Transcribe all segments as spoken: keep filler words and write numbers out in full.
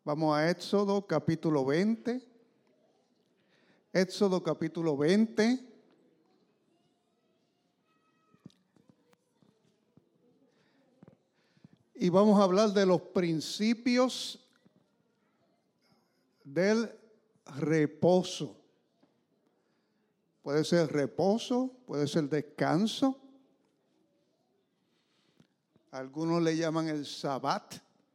Vamos a Éxodo capítulo veinte. Éxodo capítulo veinte. Y vamos a hablar de los principios del reposo. Puede ser reposo, puede ser descanso. Algunos le llaman el Sabbat.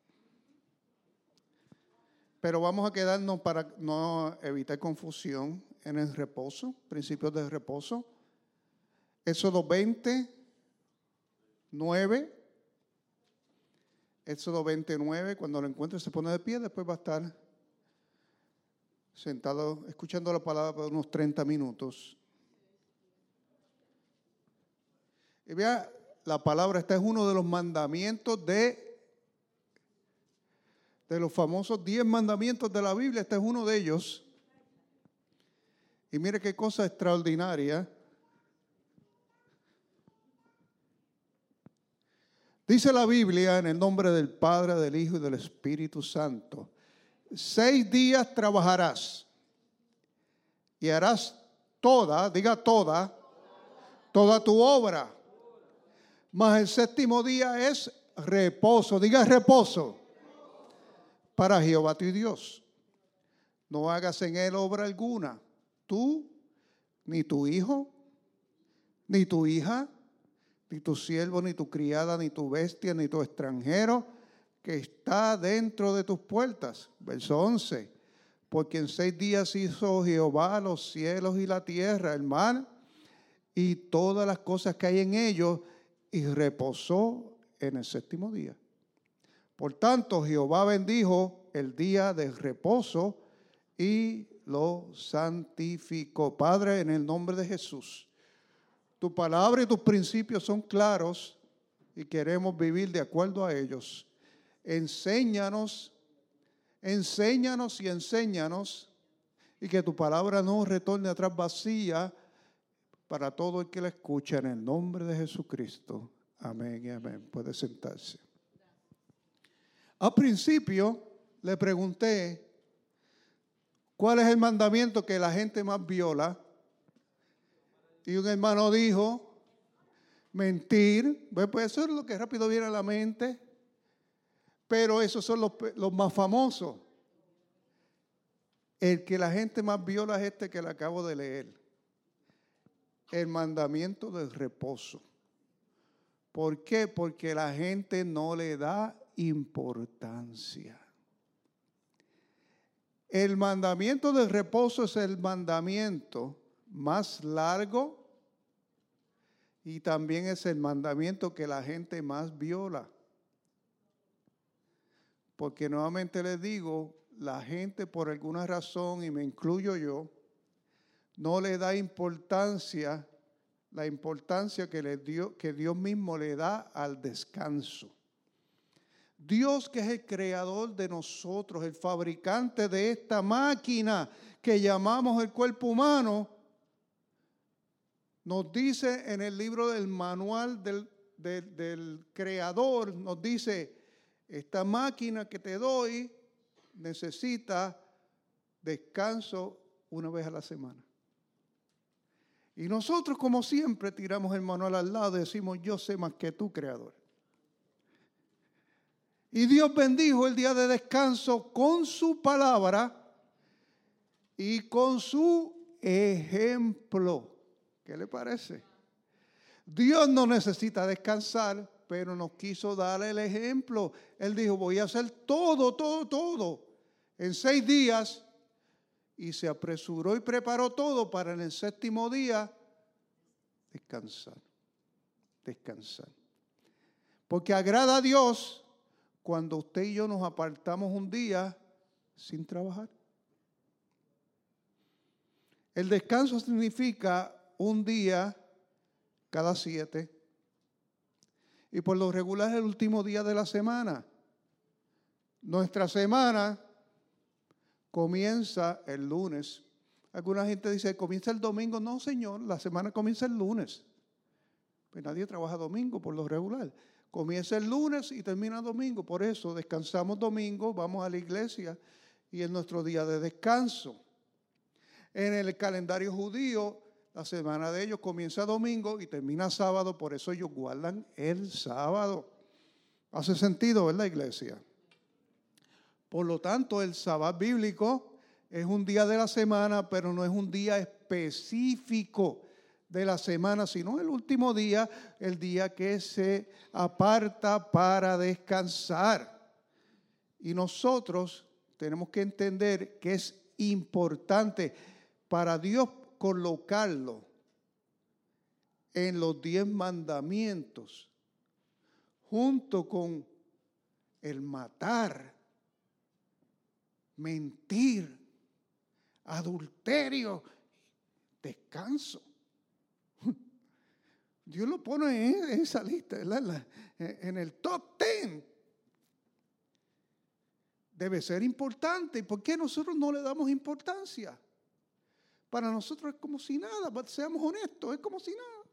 Pero vamos a quedarnos para no evitar confusión en el reposo, principios del reposo. Éxodo veinte, nueve. Éxodo veintinueve, cuando lo encuentre se pone de pie, después va a estar sentado escuchando la palabra por unos treinta minutos. Y vea, la palabra, este es uno de los mandamientos de, de los famosos diez mandamientos de la Biblia, este es uno de ellos. Y mire qué cosa extraordinaria. Dice la Biblia en el nombre del Padre, del Hijo y del Espíritu Santo: seis días trabajarás y harás toda, diga toda, toda tu obra. Mas el séptimo día es reposo, diga reposo, para Jehová tu Dios. No hagas en él obra alguna, tú, ni tu hijo, ni tu hija, ni tu siervo, ni tu criada, ni tu bestia, ni tu extranjero que está dentro de tus puertas. Verso once. Porque en seis días hizo Jehová los cielos y la tierra, el mar y todas las cosas que hay en ellos, y reposó en el séptimo día. Por tanto, Jehová bendijo el día de reposo y lo santificó. Padre, en el nombre de Jesús, tu palabra y tus principios son claros y queremos vivir de acuerdo a ellos. Enséñanos, enséñanos y enséñanos, y que tu palabra no retorne atrás vacía para todo el que la escucha, en el nombre de Jesucristo. Amén y amén. Puede sentarse. Al principio le pregunté cuál es el mandamiento que la gente más viola. Y un hermano dijo, mentir. Pues eso es lo que rápido viene a la mente. Pero esos son los, los más famosos. El que la gente más viola es este que le acabo de leer. El mandamiento del reposo. ¿Por qué? Porque la gente no le da importancia. El mandamiento del reposo es el mandamiento más largo y también es el mandamiento que la gente más viola. Porque nuevamente les digo, la gente por alguna razón, y me incluyo yo, no le da importancia, la importancia que, le dio, que Dios mismo le da al descanso. Dios, que es el creador de nosotros, el fabricante de esta máquina que llamamos el cuerpo humano, nos dice en el libro del manual del, del, del creador, nos dice, esta máquina que te doy necesita descanso una vez a la semana. Y nosotros, como siempre, tiramos el manual al lado y decimos, yo sé más que tú, creador. Y Dios bendijo el día de descanso con su palabra y con su ejemplo. ¿Qué le parece? Dios no necesita descansar, pero nos quiso dar el ejemplo. Él dijo, voy a hacer todo, todo, todo en seis días. Y se apresuró y preparó todo para en el séptimo día descansar. Descansar. Porque agrada a Dios cuando usted y yo nos apartamos un día sin trabajar. El descanso significa un día cada siete. Y por lo regular es el último día de la semana. Nuestra semana comienza el lunes. Alguna gente dice, comienza el domingo. No, señor, la semana comienza el lunes. Pues nadie trabaja domingo por lo regular. Comienza el lunes y termina domingo. Por eso descansamos domingo, vamos a la iglesia y es nuestro día de descanso. En el calendario judío, la semana de ellos comienza domingo y termina sábado, por eso ellos guardan el sábado. Hace sentido, ¿verdad, iglesia? Por lo tanto, el sábado bíblico es un día de la semana, pero no es un día específico de la semana, sino el último día, el día que se aparta para descansar. Y nosotros tenemos que entender que es importante para Dios colocarlo en los diez mandamientos, junto con el matar, mentir, adulterio, descanso. Dios lo pone en esa lista, ¿verdad? En el top ten. Debe ser importante. ¿Y por qué nosotros no le damos importancia? Para nosotros es como si nada, seamos honestos, es como si nada.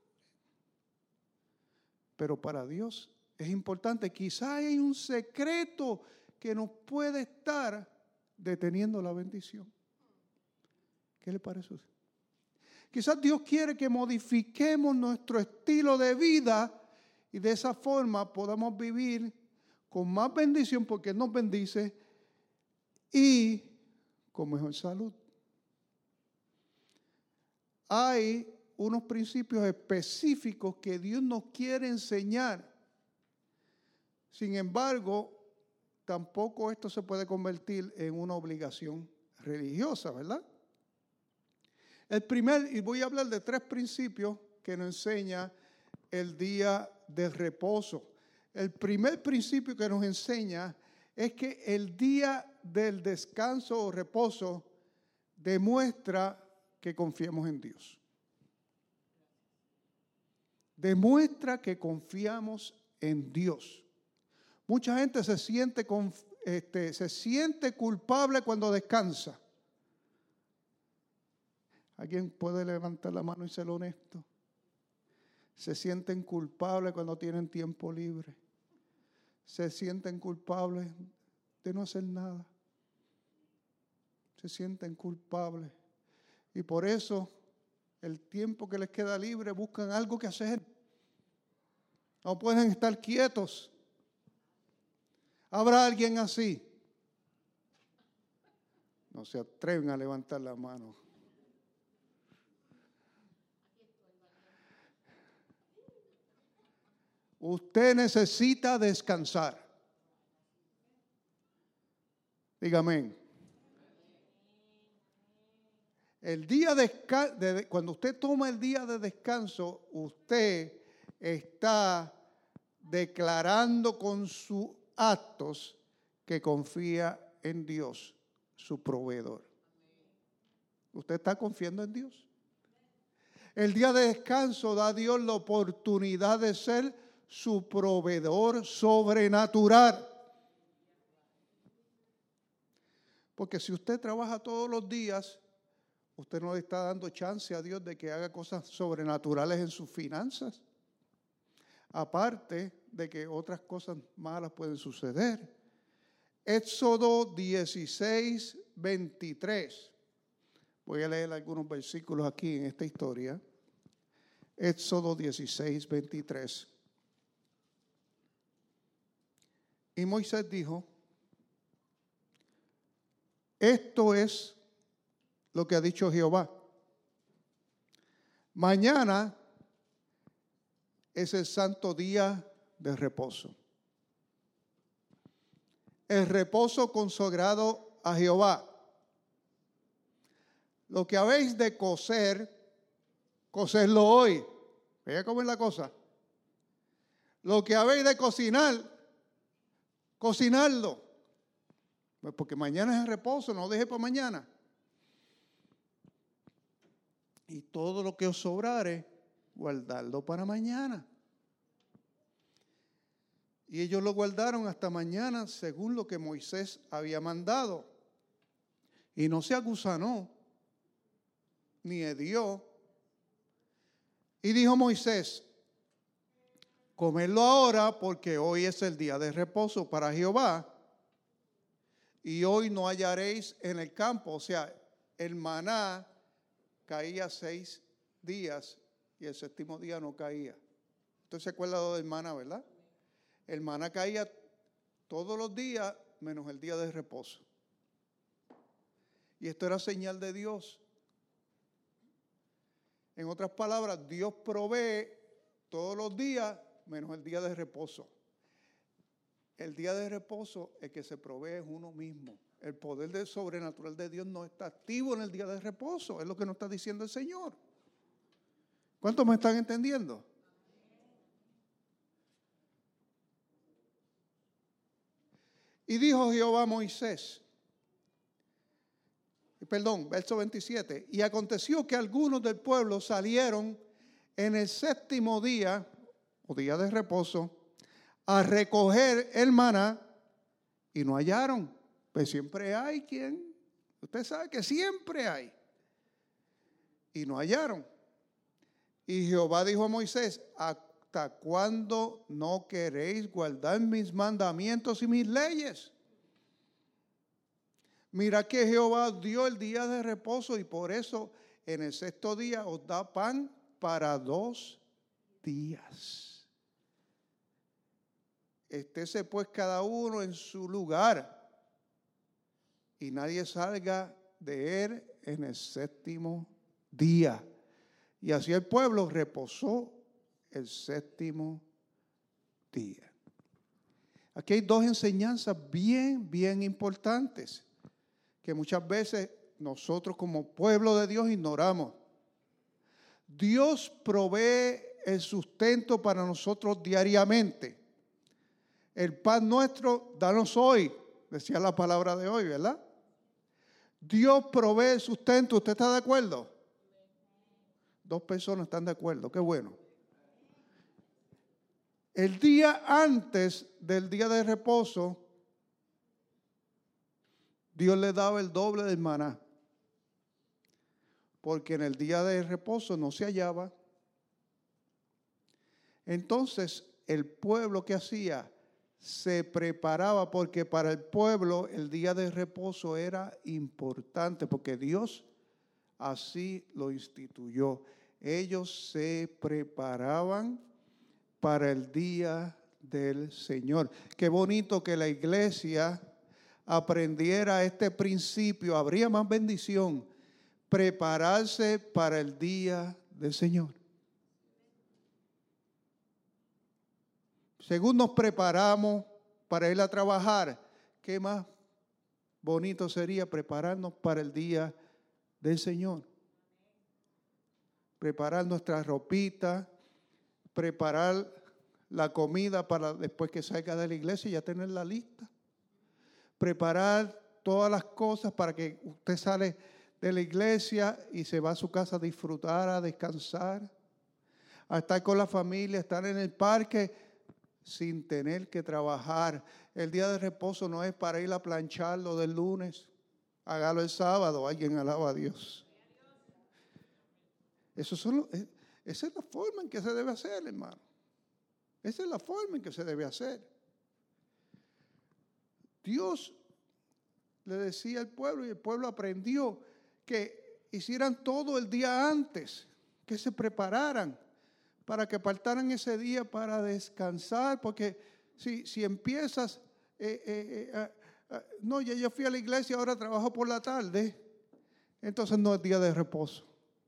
Pero para Dios es importante. Quizá hay un secreto que nos puede estar deteniendo la bendición. ¿Qué le parece a usted? Quizás Dios quiere que modifiquemos nuestro estilo de vida y de esa forma podamos vivir con más bendición porque Él nos bendice y con mejor salud. Hay unos principios específicos que Dios nos quiere enseñar. Sin embargo, tampoco esto se puede convertir en una obligación religiosa, ¿verdad? El primer, y voy a hablar de tres principios que nos enseña el día del reposo. El primer principio que nos enseña es que el día del descanso o reposo demuestra que confiamos en Dios. Demuestra que confiamos en Dios. Mucha gente se siente, este, se siente culpable cuando descansa. ¿Alguien puede levantar la mano y ser honesto? Se sienten culpables cuando tienen tiempo libre. Se sienten culpables de no hacer nada. Se sienten culpables. Y por eso, el tiempo que les queda libre, buscan algo que hacer. No pueden estar quietos. ¿Habrá alguien así? No se atreven a levantar la mano. Usted necesita descansar. Dígame. El día de, de cuando usted toma el día de descanso, usted está declarando con sus actos que confía en Dios, su proveedor. ¿Usted está confiando en Dios? El día de descanso da a Dios la oportunidad de ser su proveedor sobrenatural. Porque si usted trabaja todos los días, usted no le está dando chance a Dios de que haga cosas sobrenaturales en sus finanzas. Aparte de que otras cosas malas pueden suceder. Éxodo dieciséis, veintitrés. Voy a leer algunos versículos aquí en esta historia. Éxodo dieciséis, veintitrés. Y Moisés dijo, esto es lo que ha dicho Jehová. Mañana es el santo día de reposo. El reposo consagrado a Jehová. Lo que habéis de cocer, cocerlo hoy. Vea cómo es la cosa. Lo que habéis de cocinar, cocinarlo. Porque mañana es el reposo, no deje para mañana. Y todo lo que os sobrare, guardarlo para mañana. Y ellos lo guardaron hasta mañana según lo que Moisés había mandado. Y no se agusanó, ni hedió. Y dijo Moisés, comerlo ahora porque hoy es el día de reposo para Jehová. Y hoy no hallaréis en el campo. O sea, el maná caía seis días y el séptimo día no caía. Usted se acuerda del maná, ¿verdad? El maná caía todos los días menos el día de reposo. Y esto era señal de Dios. En otras palabras, Dios provee todos los días menos el día de reposo. El día de reposo, el que se provee es uno mismo. El poder del sobrenatural de Dios no está activo en el día de reposo. Es lo que nos está diciendo el Señor. ¿Cuántos me están entendiendo? Y dijo Jehová a Moisés, perdón, verso veintisiete, y aconteció que algunos del pueblo salieron en el séptimo día, o día de reposo, a recoger el maná y no hallaron. Pues siempre hay quien, usted sabe que siempre hay. Y no hallaron. Y Jehová dijo a Moisés, ¿hasta cuándo no queréis guardar mis mandamientos y mis leyes? Mira que Jehová dio el día de reposo y por eso en el sexto día os da pan para dos días. Estése pues cada uno en su lugar y nadie salga de él en el séptimo día. Y así el pueblo reposó el séptimo día. Aquí hay dos enseñanzas bien, bien importantes que muchas veces nosotros como pueblo de Dios ignoramos. Dios provee el sustento para nosotros diariamente. El pan nuestro, danos hoy, decía la palabra de hoy, ¿verdad? Dios provee el sustento, ¿usted está de acuerdo? Dos personas están de acuerdo, qué bueno. El día antes del día de reposo, Dios le daba el doble del maná. Porque en el día de reposo no se hallaba. Entonces, el pueblo que hacía se preparaba porque para el pueblo el día de reposo era importante porque Dios así lo instituyó. Ellos se preparaban para el día del Señor. Qué bonito que la iglesia aprendiera este principio. Habría más bendición. Prepararse para el día del Señor. Según nos preparamos para ir a trabajar, ¿qué más bonito sería prepararnos para el día del Señor? Preparar nuestra ropita, preparar la comida para después que salga de la iglesia y ya tenerla lista. Preparar todas las cosas para que usted sale de la iglesia y se va a su casa a disfrutar, a descansar, a estar con la familia, a estar en el parque sin tener que trabajar. El día de reposo no es para ir a plancharlo del lunes, hágalo el sábado, alguien alaba a Dios. Eso son, esa es la forma en que se debe hacer, hermano. Esa es la forma en que se debe hacer. Dios le decía al pueblo y el pueblo aprendió que hicieran todo el día antes, que se prepararan para que apartaran ese día para descansar, porque si, si empiezas, eh, eh, eh, eh, no, ya yo fui a la iglesia, ahora trabajo por la tarde, entonces no es día de reposo.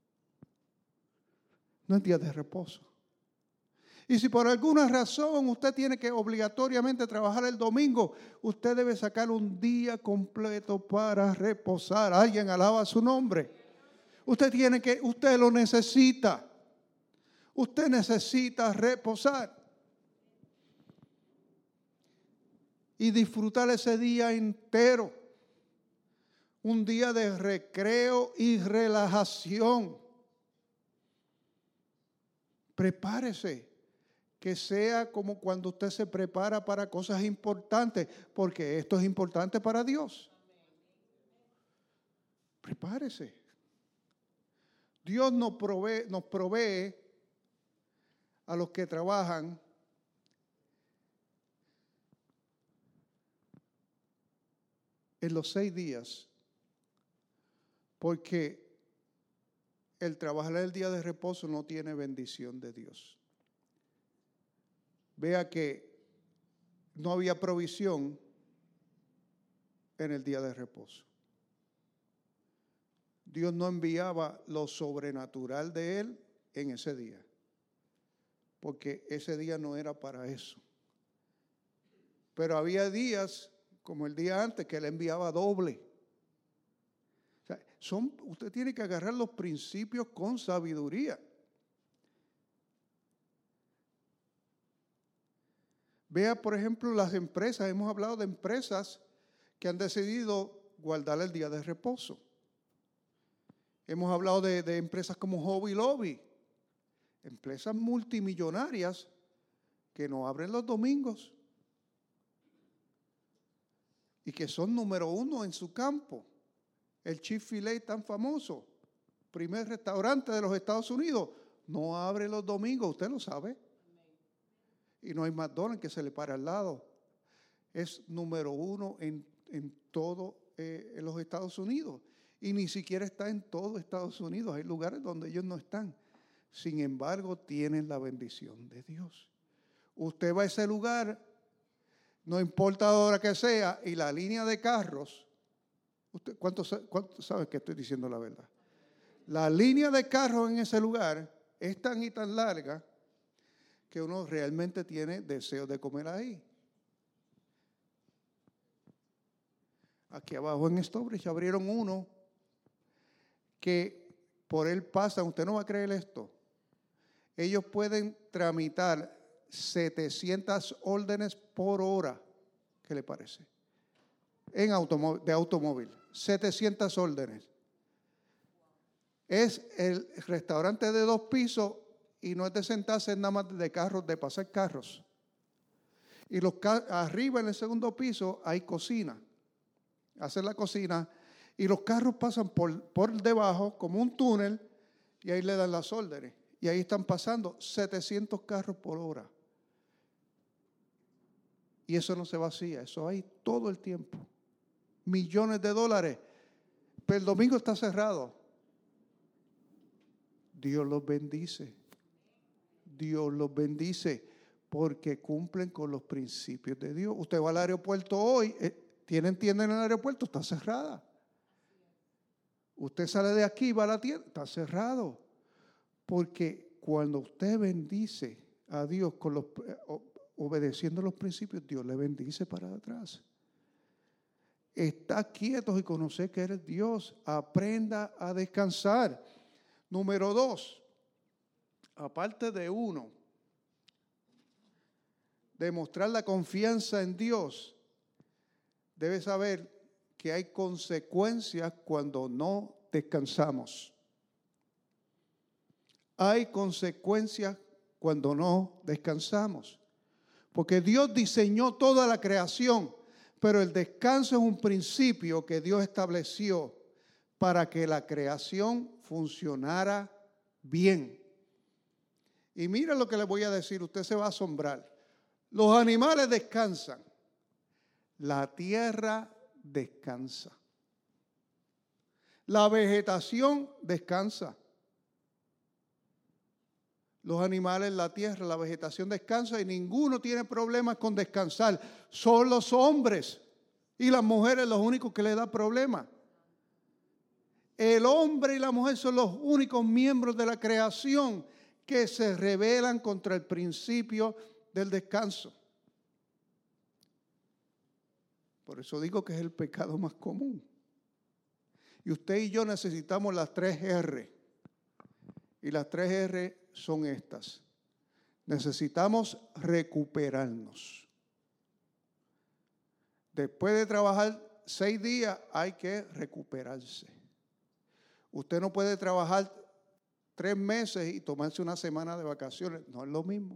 No es día de reposo. Y si por alguna razón usted tiene que obligatoriamente trabajar el domingo, usted debe sacar un día completo para reposar. Alguien alaba su nombre. Usted tiene que, usted lo necesita. Usted necesita reposar. Y disfrutar ese día entero. Un día de recreo y relajación. Prepárese. Que sea como cuando usted se prepara para cosas importantes, porque esto es importante para Dios. Prepárese. Dios nos provee, nos provee a los que trabajan en los seis días, porque el trabajar el día de reposo no tiene bendición de Dios. Vea que no había provisión en el día de reposo. Dios no enviaba lo sobrenatural de Él en ese día, porque ese día no era para eso. Pero había días, como el día antes, que Él enviaba doble. O sea, son, usted tiene que agarrar los principios con sabiduría. Vea, por ejemplo, las empresas. Hemos hablado de empresas que han decidido guardar el día de reposo. Hemos hablado de, de empresas como Hobby Lobby, empresas multimillonarias que no abren los domingos y que son número uno en su campo. El Chick-fil-A tan famoso, primer restaurante de los Estados Unidos, no abre los domingos, usted lo sabe. Y no hay McDonald's que se le para al lado. Es número uno en, en todo eh, en los Estados Unidos. Y ni siquiera está en todo Estados Unidos. Hay lugares donde ellos no están. Sin embargo, tienen la bendición de Dios. Usted va a ese lugar, no importa la hora que sea, y la línea de carros, usted, ¿cuántos, cuántos saben que estoy diciendo la verdad? La línea de carros en ese lugar es tan y tan larga que uno realmente tiene deseo de comer ahí. Aquí abajo en Stobridge abrieron uno que por él pasan, usted no va a creer esto, ellos pueden tramitar setecientas órdenes por hora. ¿Qué le parece? En automóvil, de automóvil, setecientas órdenes. Es el restaurante de dos pisos y no es de sentarse nada más de carros, de pasar carros. Y los arriba en el segundo piso hay cocina. Hacen la cocina y los carros pasan por, por debajo como un túnel y ahí le dan las órdenes. Y ahí están pasando setecientos carros por hora. Y eso no se vacía, eso hay todo el tiempo. Millones de dólares. Pero el domingo está cerrado. Dios los bendice. Dios los bendice porque cumplen con los principios de Dios. Usted va al aeropuerto hoy, eh, ¿tienen tienda en el aeropuerto? Está cerrada. Usted sale de aquí y va a la tienda, está cerrado. Porque cuando usted bendice a Dios con los, obedeciendo los principios, Dios le bendice para atrás. Está quietos y conocer que eres Dios. Aprenda a descansar. Número dos, aparte de uno, demostrar la confianza en Dios, debe saber que hay consecuencias cuando no descansamos. Hay consecuencias cuando no descansamos. Porque Dios diseñó toda la creación, pero el descanso es un principio que Dios estableció para que la creación funcionara bien. Y mira lo que le voy a decir, usted se va a asombrar. Los animales descansan, la tierra descansa, la vegetación descansa. Los animales, la tierra, la vegetación descansa y ninguno tiene problemas con descansar. Son los hombres y las mujeres los únicos que le da problemas. El hombre y la mujer son los únicos miembros de la creación que se rebelan contra el principio del descanso. Por eso digo que es el pecado más común. Y usted y yo necesitamos las tres R. Y las tres R son estas. Necesitamos recuperarnos. Después de trabajar seis días hay que recuperarse. Usted no puede trabajar tres meses y tomarse una semana de vacaciones. No es lo mismo.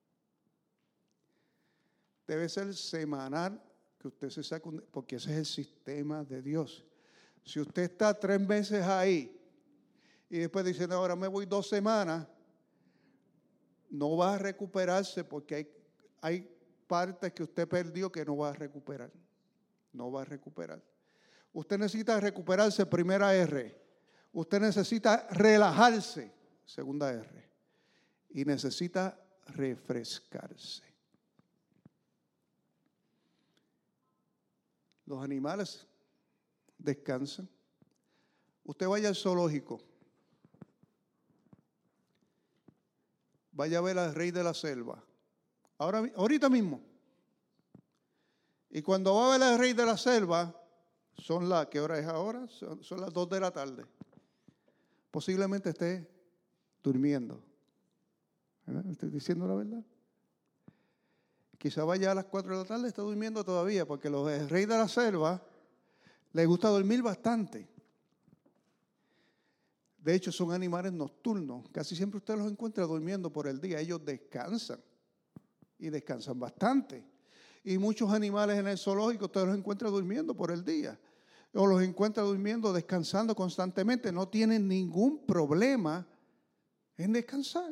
Debe ser semanal que usted se saque, un, porque ese es el sistema de Dios. Si usted está tres meses ahí y después dice, no, ahora me voy dos semanas, no va a recuperarse porque hay, hay partes que usted perdió que no va a recuperar. No va a recuperar. Usted necesita recuperarse, primera R. Usted necesita relajarse, segunda R. Y necesita refrescarse. Los animales descansan. Usted vaya al zoológico. Vaya a ver al rey de la selva. Ahora, ahorita mismo. Y cuando va a ver al rey de la selva, son las, ¿qué hora es ahora? Son, son las dos de la tarde. Posiblemente esté durmiendo. ¿Verdad? ¿Estoy diciendo la verdad? Quizá vaya a las cuatro de la tarde, está durmiendo todavía, porque los, el rey de la selva le gusta dormir bastante. De hecho, son animales nocturnos. Casi siempre usted los encuentra durmiendo por el día. Ellos descansan y descansan bastante. Y muchos animales en el zoológico usted los encuentra durmiendo por el día. O los encuentra durmiendo, descansando constantemente. No tienen ningún problema en descansar.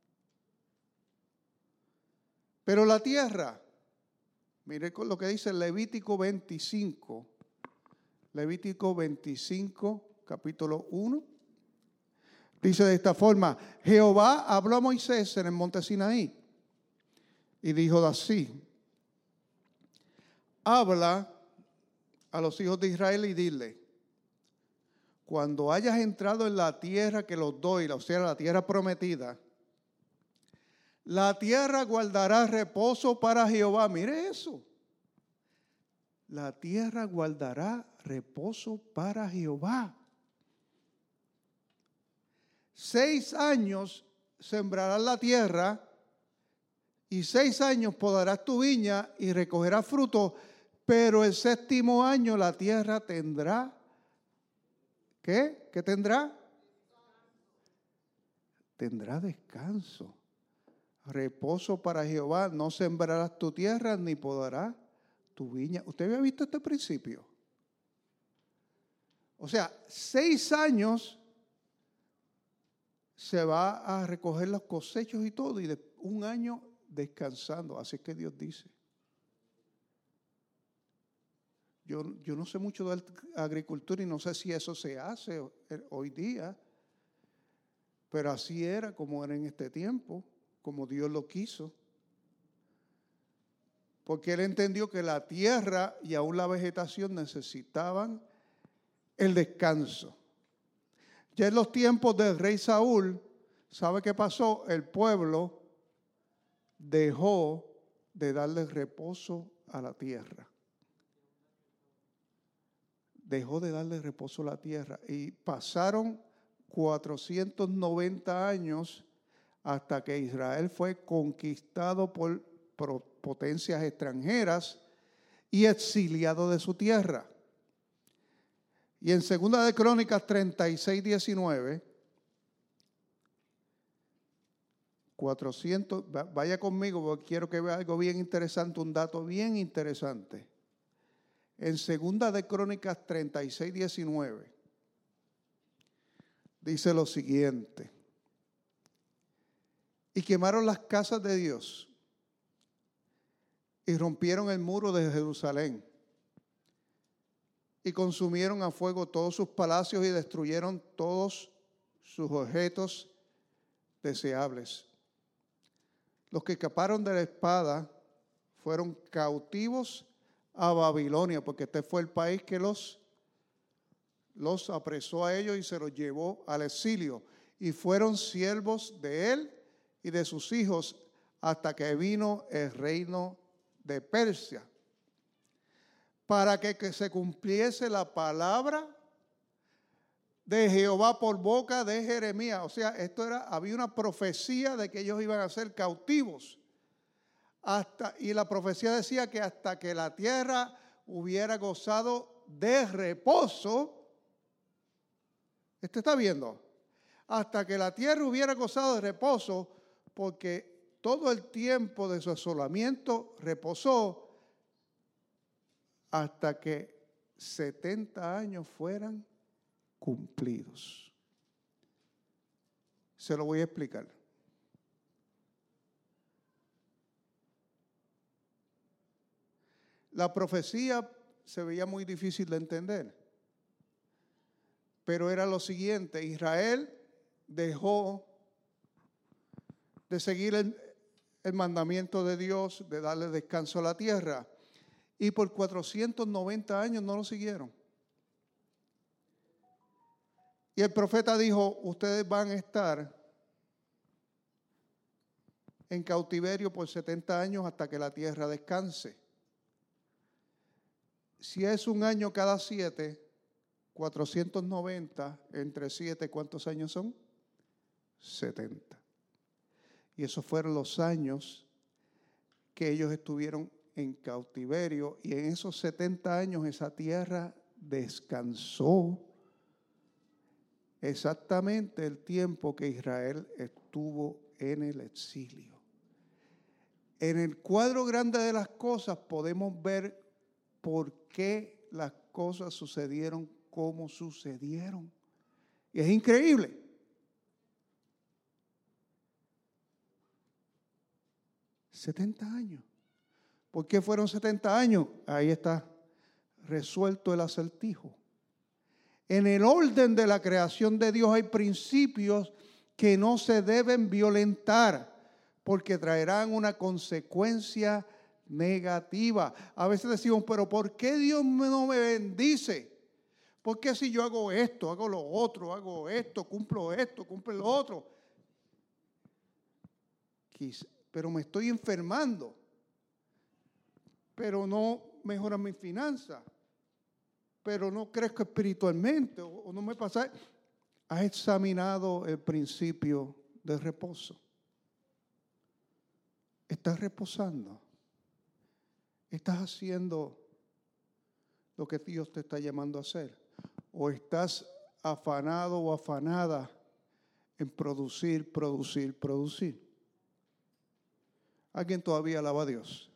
Pero la tierra, mire lo que dice Levítico veinticinco. Levítico veinticinco, capítulo uno. Dice de esta forma: Jehová habló a Moisés en el monte Sinaí y dijo así: habla a los hijos de Israel y dile: cuando hayas entrado en la tierra que los doy, o sea, la tierra prometida, la tierra guardará reposo para Jehová. Mire eso. La tierra guardará reposo para Jehová. Seis años sembrarás la tierra y seis años podarás tu viña y recogerás fruto, pero el séptimo año la tierra tendrá, ¿qué? ¿Qué tendrá? Tendrá descanso, reposo para Jehová. No sembrarás tu tierra ni podarás tu viña. ¿Usted había visto este principio? O sea, seis años se va a recoger los cosechos y todo, y de un año descansando. Así es que Dios dice. Yo, yo no sé mucho de agricultura y no sé si eso se hace hoy día, pero así era como era en este tiempo, como Dios lo quiso. Porque Él entendió que la tierra y aún la vegetación necesitaban el descanso. Ya en los tiempos del rey Saúl, ¿sabe qué pasó? El pueblo dejó de darle reposo a la tierra. Dejó de darle reposo a la tierra. Y pasaron cuatrocientos noventa años hasta que Israel fue conquistado por potencias extranjeras y exiliado de su tierra. Y en Segunda de Crónicas treinta y seis, diecinueve, cuatrocientos, vaya conmigo porque quiero que vea algo bien interesante, un dato bien interesante. En Segunda de Crónicas treinta y seis, diecinueve, dice lo siguiente: y quemaron las casas de Dios y rompieron el muro de Jerusalén y consumieron a fuego todos sus palacios y destruyeron todos sus objetos deseables. Los que escaparon de la espada fueron cautivos a Babilonia, porque este fue el país que los, los apresó a ellos y se los llevó al exilio. Y fueron siervos de él y de sus hijos hasta que vino el reino de Persia, para que, que se cumpliese la palabra de Jehová por boca de Jeremías. O sea, esto era, había una profecía de que ellos iban a ser cautivos. Hasta, y la profecía decía que hasta que la tierra hubiera gozado de reposo. ¿Este está viendo? Hasta que la tierra hubiera gozado de reposo, porque todo el tiempo de su asolamiento reposó hasta que setenta años fueran cumplidos. Se lo voy a explicar. La profecía se veía muy difícil de entender. Pero era lo siguiente: Israel dejó de seguir el, el mandamiento de Dios de darle descanso a la tierra, y por cuatrocientos noventa años no lo siguieron. Y el profeta dijo: ustedes van a estar en cautiverio por setenta años hasta que la tierra descanse. Si es un año cada siete, cuatrocientos noventa entre siete, ¿cuántos años son? setenta. Y esos fueron los años que ellos estuvieron en cautiverio, y en esos setenta años esa tierra descansó exactamente el tiempo que Israel estuvo en el exilio. En el cuadro grande de las cosas podemos ver por qué las cosas sucedieron como sucedieron. Y es increíble. setenta años. ¿Por qué fueron setenta años? Ahí está resuelto el acertijo. En el orden de la creación de Dios hay principios que no se deben violentar, porque traerán una consecuencia negativa. A veces decimos: pero ¿por qué Dios no me bendice? ¿Por qué si yo hago esto, hago lo otro, hago esto, cumplo esto, cumplo lo otro? Pero me estoy enfermando, pero no mejora mi finanza, pero no crezco espiritualmente, o no me pasa. ¿Has examinado el principio del reposo? ¿Estás reposando? ¿Estás haciendo lo que Dios te está llamando a hacer? ¿O estás afanado o afanada en producir, producir, producir? ¿Alguien todavía alaba a Dios?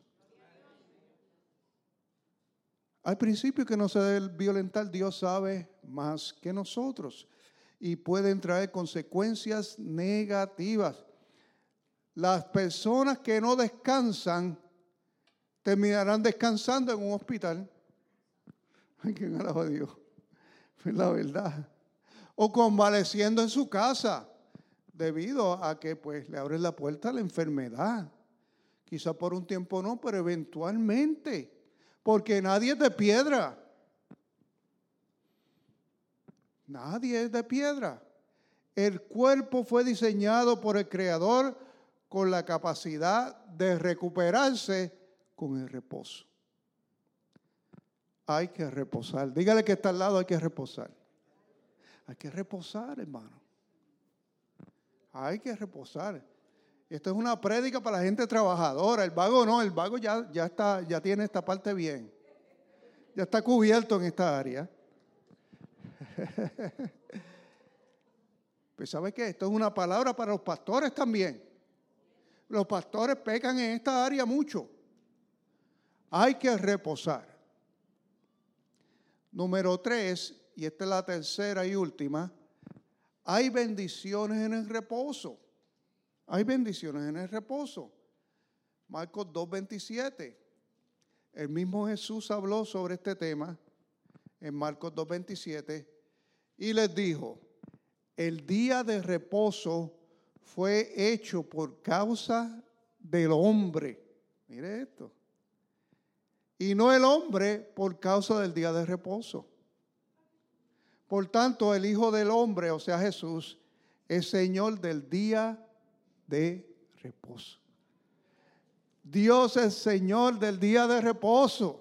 Hay principios que no se deben violentar. Dios sabe más que nosotros y pueden traer consecuencias negativas. Las personas que no descansan terminarán descansando en un hospital. Ay, ¿quién alaba a Dios? Es la verdad. O convaleciendo en su casa, debido a que pues le abren la puerta a la enfermedad. Quizá por un tiempo no, pero eventualmente. Porque nadie es de piedra. Nadie es de piedra. El cuerpo fue diseñado por el Creador con la capacidad de recuperarse con el reposo. Hay que reposar. Dígale que está al lado: hay que reposar. Hay que reposar, hermano. Hay que reposar. Esto es una prédica para la gente trabajadora. El vago no, el vago ya, ya, está, ya tiene esta parte bien. Ya está cubierto en esta área. Pues ¿sabe qué? Esto es una palabra para los pastores también. Los pastores pecan en esta área mucho. Hay que reposar. Número tres, y esta es la tercera y última: hay bendiciones en el reposo. Hay bendiciones en el reposo. Marcos dos veintisiete. El mismo Jesús habló sobre este tema en Marcos dos veintisiete y les dijo: el día de reposo fue hecho por causa del hombre. Mire esto. Y no el hombre por causa del día de reposo. Por tanto, el Hijo del Hombre, o sea Jesús, es Señor del día de reposo. Dios es Señor del día de reposo.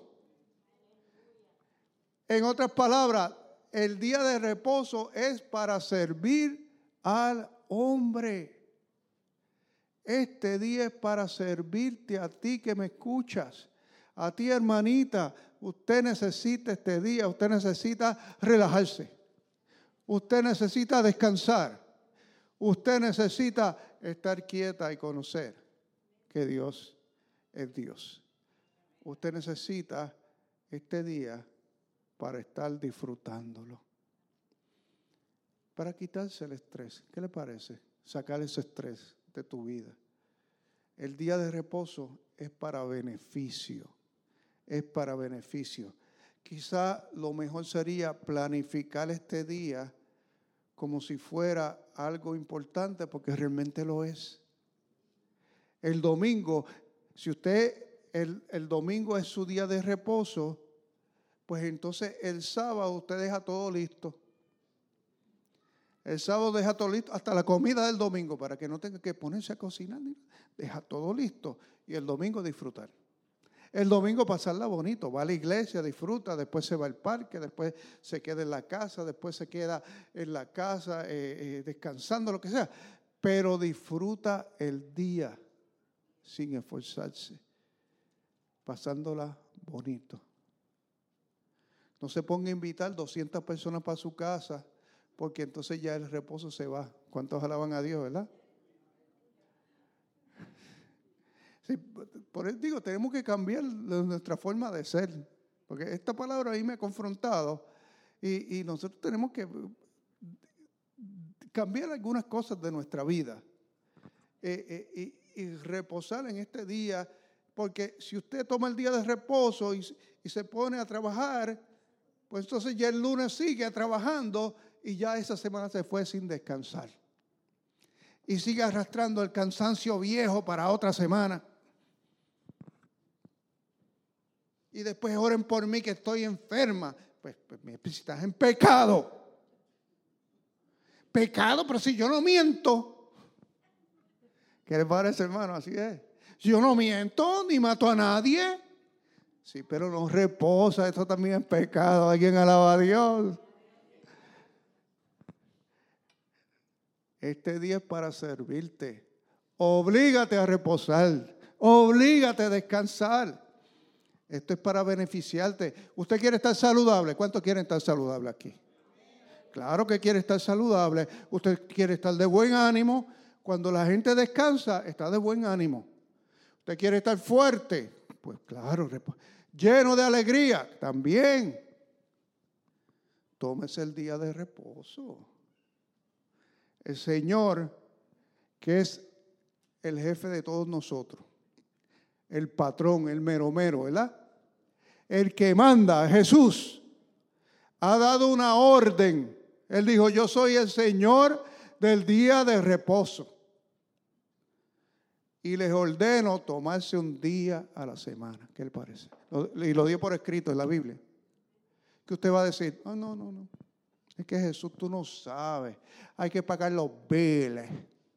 En otras palabras, el día de reposo es para servir al hombre. Este día es para servirte a ti que me escuchas. A ti, hermanita, usted necesita este día, usted necesita relajarse. Usted necesita descansar. Usted necesita estar quieta y conocer que Dios es Dios. Usted necesita este día para estar disfrutándolo. Para quitarse el estrés. ¿Qué le parece? Sacar ese estrés de tu vida. El día de reposo es para beneficio. Es para beneficio. quizá lo mejor sería planificar este día como si fuera algo importante, porque realmente lo es. El domingo, si usted, el, el domingo es su día de reposo, pues entonces el sábado usted deja todo listo. El sábado deja todo listo, hasta la comida del domingo, para que no tenga que ponerse a cocinar. Deja todo listo y el domingo disfrutar. El domingo pasarla bonito, va a la iglesia, disfruta, después se va al parque, después se queda en la casa, después se queda en la casa eh, eh, descansando, lo que sea. Pero disfruta el día sin esforzarse, pasándola bonito. No se ponga a invitar doscientas personas para su casa, porque entonces ya el reposo se va. ¿Cuántos alaban a Dios, verdad? Sí, por eso digo, tenemos que cambiar nuestra forma de ser, porque esta palabra ahí me ha confrontado y, y nosotros tenemos que cambiar algunas cosas de nuestra vida eh, eh, y, y reposar en este día, porque si usted toma el día de reposo y, y se pone a trabajar, pues entonces ya el lunes sigue trabajando y ya esa semana se fue sin descansar. Y sigue arrastrando el cansancio viejo para otra semana. Y después oren por mí que estoy enferma. Pues, pues si estás en pecado. Pecado, pero si yo no miento. ¿Qué les parece, hermano? Así es. Si yo no miento ni mato a nadie. Sí, pero no reposa. Esto también es pecado. ¿Alguien alaba a Dios? Este día es para servirte. Oblígate a reposar. Oblígate a descansar. Esto es para beneficiarte. ¿Usted quiere estar saludable? ¿Cuántos quieren estar saludable aquí? Claro que quiere estar saludable. Usted quiere estar de buen ánimo. Cuando la gente descansa, está de buen ánimo. Usted quiere estar fuerte. Pues claro, lleno de alegría. También. Tómese el día de reposo. El Señor, que es el jefe de todos nosotros, el patrón, el mero mero, ¿verdad? El que manda, Jesús, ha dado una orden. Él dijo, yo soy el Señor del día de reposo. Y les ordeno tomarse un día a la semana. ¿Qué le parece? Y lo dio por escrito en la Biblia. Que usted va a decir, oh, no, no, no. Es que Jesús, tú no sabes. Hay que pagar los biles.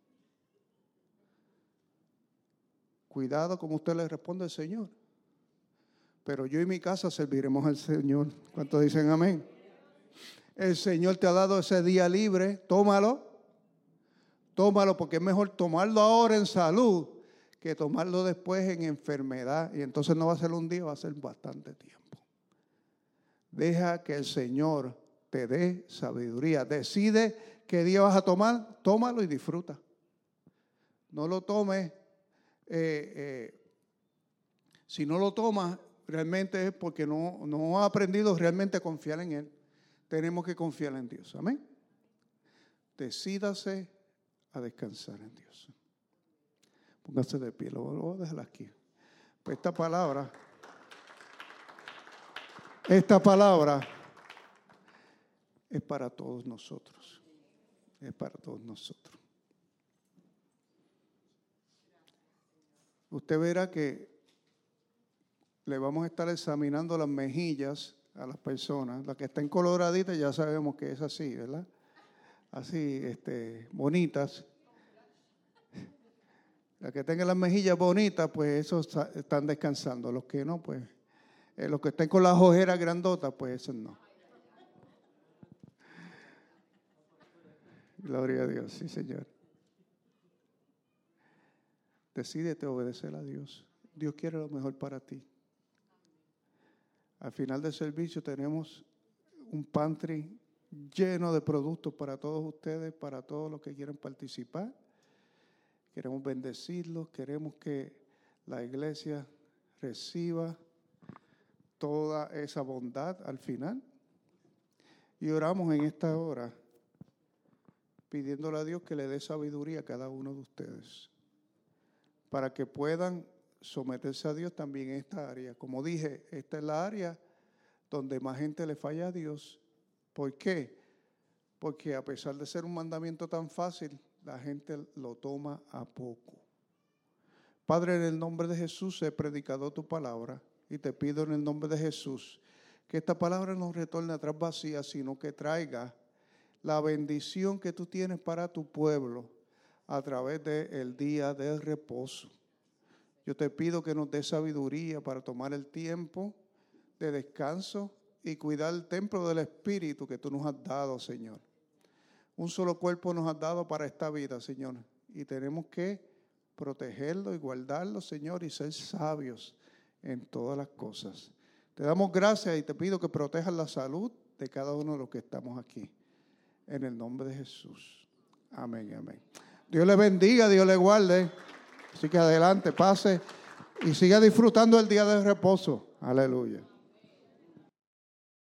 Cuidado como usted le responde al Señor. Pero yo y mi casa serviremos al Señor. ¿Cuántos dicen amén? El Señor te ha dado ese día libre. Tómalo. Tómalo porque es mejor tomarlo ahora en salud que tomarlo después en enfermedad. Y entonces no va a ser un día, va a ser bastante tiempo. Deja que el Señor te dé sabiduría. Decide qué día vas a tomar. Tómalo y disfruta. No lo tomes. Eh, eh, si no lo tomas, realmente es porque no, no ha aprendido realmente a confiar en Él. Tenemos que confiar en Dios. Amén. Decídase a descansar en Dios. Póngase de pie, lo voy a dejar aquí. Pues esta palabra, esta palabra es para todos nosotros. Es para todos nosotros. Usted verá que le vamos a estar examinando las mejillas a las personas. La que está en coloradita ya sabemos que es así, ¿verdad? Así, este, bonitas. La que tenga las mejillas bonitas, pues esos están descansando. Los que no, pues, eh, los que estén con las ojeras grandotas, pues esos no. Gloria a Dios, sí, Señor. Decídete a obedecer a Dios. Dios quiere lo mejor para ti. Al final del servicio tenemos un pantry lleno de productos para todos ustedes, para todos los que quieran participar. Queremos bendecirlos, queremos que la iglesia reciba toda esa bondad al final. Y oramos en esta hora pidiéndole a Dios que le dé sabiduría a cada uno de ustedes, para que puedan someterse a Dios también en esta área. Como dije, esta es la área donde más gente le falla a Dios. ¿Por qué? Porque a pesar de ser un mandamiento tan fácil, la gente lo toma a poco. Padre, en el nombre de Jesús he predicado tu palabra y te pido en el nombre de Jesús que esta palabra no retorne atrás vacía, sino que traiga la bendición que tú tienes para tu pueblo a través del día del reposo. Yo te pido que nos dé sabiduría para tomar el tiempo de descanso y cuidar el templo del Espíritu que tú nos has dado, Señor. Un solo cuerpo nos has dado para esta vida, Señor, y tenemos que protegerlo y guardarlo, Señor, y ser sabios en todas las cosas. Te damos gracias y te pido que protejas la salud de cada uno de los que estamos aquí. En el nombre de Jesús. Amén, amén. Dios le bendiga, Dios le guarde. Así que adelante, pase y siga disfrutando el día del reposo. Aleluya.